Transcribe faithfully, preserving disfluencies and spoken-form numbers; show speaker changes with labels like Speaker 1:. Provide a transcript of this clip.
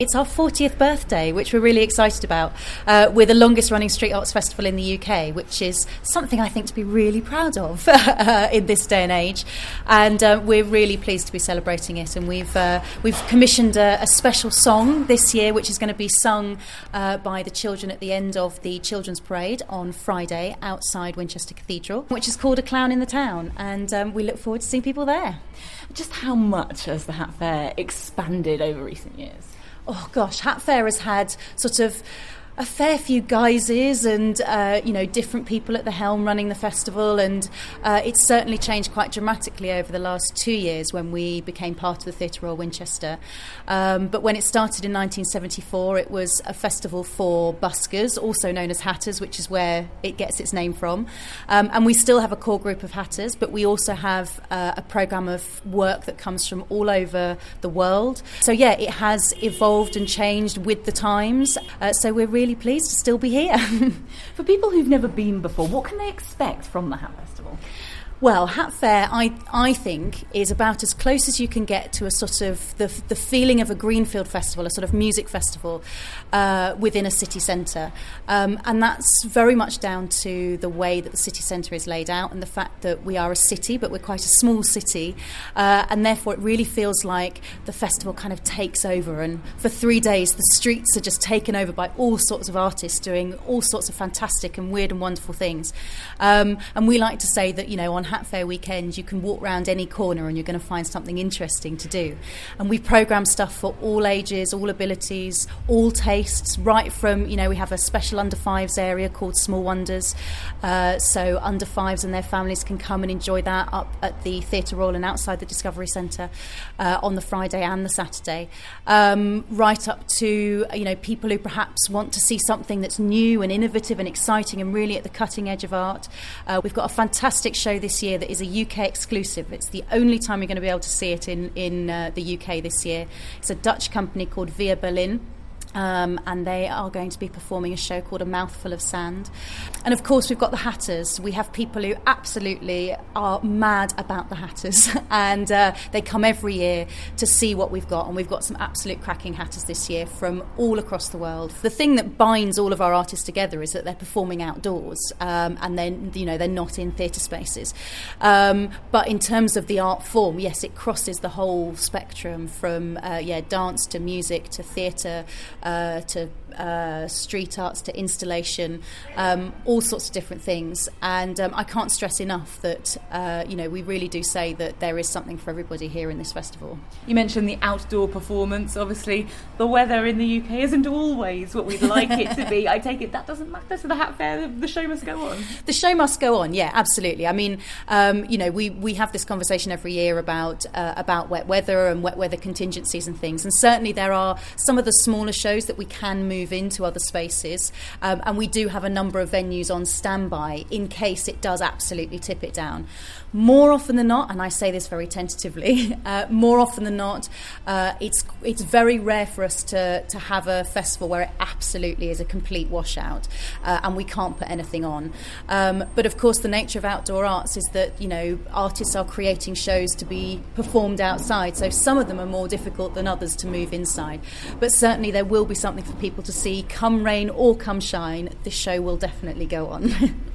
Speaker 1: It's our fortieth birthday, which we're really excited about. Uh, we're the longest running street arts festival in the U K, which is something I think to be really proud of uh, in this day and age. And uh, we're really pleased to be celebrating it. And we've uh, we've commissioned a, a special song this year, which is going to be sung uh, by the children at the end of the Children's Parade on Friday outside Winchester Cathedral, which is called A Clown in the Town. And um, we look forward to seeing people there.
Speaker 2: Just how much has the Hat Fair expanded over recent years?
Speaker 1: Oh gosh, Hat Fair has had sort of a fair few guises and, uh, you know, different people at the helm running the festival, and uh, it's certainly changed quite dramatically over the last two years when we became part of the Theatre Royal Winchester. Um, but when it started in nineteen seventy-four, it was a festival for buskers, also known as hatters, which is where it gets its name from. Um, and we still have a core group of hatters, but we also have uh, a programme of work that comes from all over the world. So yeah, it has evolved and changed with the times. Uh, so we're really pleased to still be here.
Speaker 2: For people who've never been before, what can they expect from the Hat Festival?
Speaker 1: Well, Hat Fair, I I think, is about as close as you can get to a sort of the the feeling of a greenfield festival, a sort of music festival uh, within a city centre. Um, and that's very much down to the way that the city centre is laid out and the fact that we are a city, but we're quite a small city. Uh, and therefore it really feels like the festival kind of takes over. And for three days, the streets are just taken over by all sorts of artists doing all sorts of fantastic and weird and wonderful things. Um, and we like to say that, you know, on Hat Fair weekend you can walk round any corner and you're going to find something interesting to do. And we programme stuff for all ages, all abilities, all tastes, right from, you know, we have a special under fives area called Small Wonders, uh, so under fives and their families can come and enjoy that up at the Theatre Royal and outside the Discovery Centre uh, on the Friday and the Saturday, um, right up to, you know, people who perhaps want to see something that's new and innovative and exciting and really at the cutting edge of art. Uh, we've got a fantastic show this year that is a U K exclusive. It's the only time you're going to be able to see it in, in uh, the U K this year. It's a Dutch company called Via Berlin. Um, and they are going to be performing a show called A Mouthful of Sand. And of course we've got the Hatters. We have people who absolutely are mad about the Hatters and uh, they come every year to see what we've got, and we've got some absolute cracking Hatters this year from all across the world. The thing that binds all of our artists together is that they're performing outdoors, um, and then, you know, they're not in theatre spaces. Um, but in terms of the art form, yes, it crosses the whole spectrum from uh, yeah, dance to music to theatre, Uh, to uh, street arts to installation, um, all sorts of different things. And um, I can't stress enough that uh, you know, we really do say that there is something for everybody here in this festival.
Speaker 2: You mentioned the outdoor performance. Obviously the weather in the U K isn't always what we'd like it to be. I take it that doesn't matter to the Hat Fair. The show must go on.
Speaker 1: The show must go on, yeah, absolutely. I mean, um, you know, we, we have this conversation every year about uh, about wet weather and wet weather contingencies and things, and certainly there are some of the smaller shows that we can move into other spaces, um, and we do have a number of venues on standby in case it does absolutely tip it down. More often than not, and I say this very tentatively, uh, more often than not, uh, it's it's very rare for us to, to have a festival where it absolutely is a complete washout uh, and we can't put anything on. Um, but of course the nature of outdoor arts is that, you know, artists are creating shows to be performed outside, so some of them are more difficult than others to move inside. But certainly there will be something for people to see, come rain or come shine. This show will definitely go on.